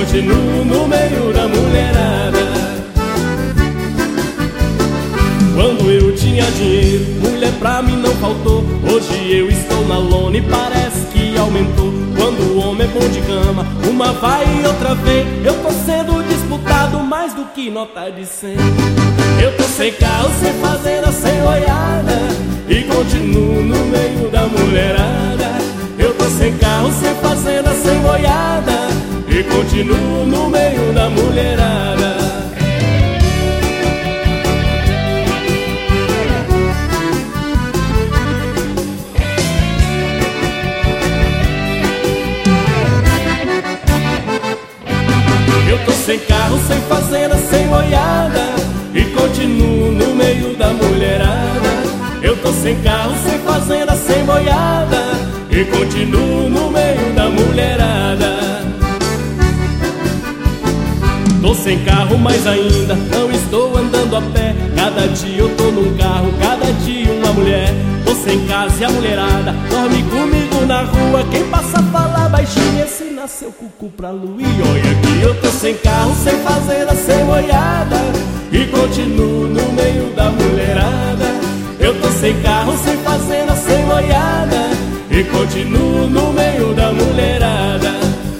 continuo no meio da mulherada. Quando eu tinha dinheiro, mulher pra mim não faltou. Hoje eu estou na lona e parece que aumentou. Quando o homem é bom de cama, uma vai e outra vem. Eu tô sendo disputado mais do que nota de 100. Eu tô sem carro, sem fazenda, sem olhada, e continuo no meio da mulherada. Eu tô sem carro, sem fazenda, sem olhada, e continuo no meio da mulherada. Eu tô sem carro, sem fazenda, sem olhada, e continuo no meio da mulherada. Eu tô sem carro, sem fazenda, sem boiada, e continuo no meio da mulherada. Tô sem carro, mas ainda não estou andando a pé. Cada dia eu tô num carro, cada dia uma mulher. Tô sem casa e a mulherada dorme comigo na rua. Quem passa fala baixinho, esse nasceu cucu pra lua. E olha que eu tô sem carro, sem fazenda, sem boiada, e continuo no meio da mulherada. Eu tô sem carro, sem fazenda, sem boiada, e continuo no meio da mulherada.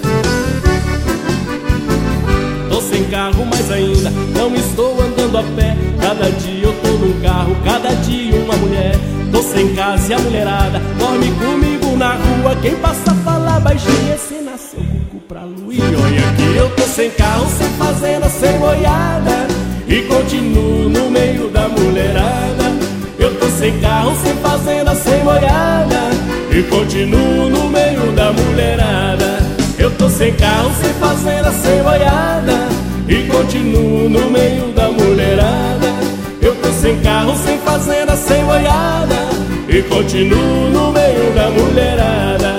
Tô sem carro, mas ainda não estou andando a pé. Cada dia eu tô num carro, cada dia uma mulher. Tô sem casa e a mulherada dorme comigo na rua. Quem passa fala baixinho, esse nasceu cucu pra lua. E olha que eu tô sem carro, sem fazenda, sem boiada, e continuo no meio da mulherada. Eu tô sem carro, sem fazenda, sem boiada, e continuo no meio da mulherada. Eu tô sem carro, sem fazenda, sem boiada, e continuo no meio da mulherada. Eu tô sem carro, sem fazenda, sem boiada, e continuo no meio da mulherada.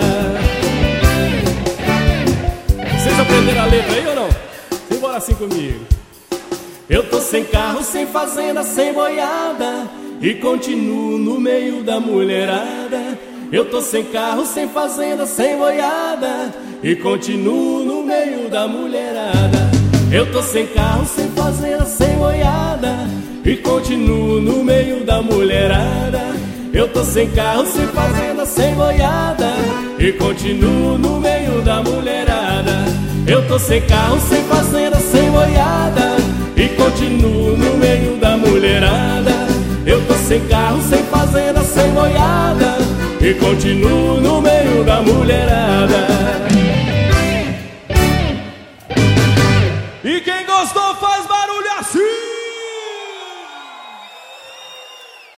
Vocês aprenderam a letra aí ou não? Simbora assim comigo. Eu tô sem carro, sem fazenda, sem boiada, e continuo no meio da mulherada. Eu tô sem carro, sem fazenda, sem boiada, e continuo no meio da mulherada. Eu tô sem carro, sem fazenda, sem boiada, e continuo no meio da mulherada. Eu tô sem carro, sem fazenda, sem boiada, e continuo no meio da mulherada. Eu tô sem carro, sem fazenda, sem boiada, e continuo no meio da mulherada. Eu tô sem carro, sem fazenda, sem boiada, e continuo no meio da mulherada. E quem gostou faz barulho assim.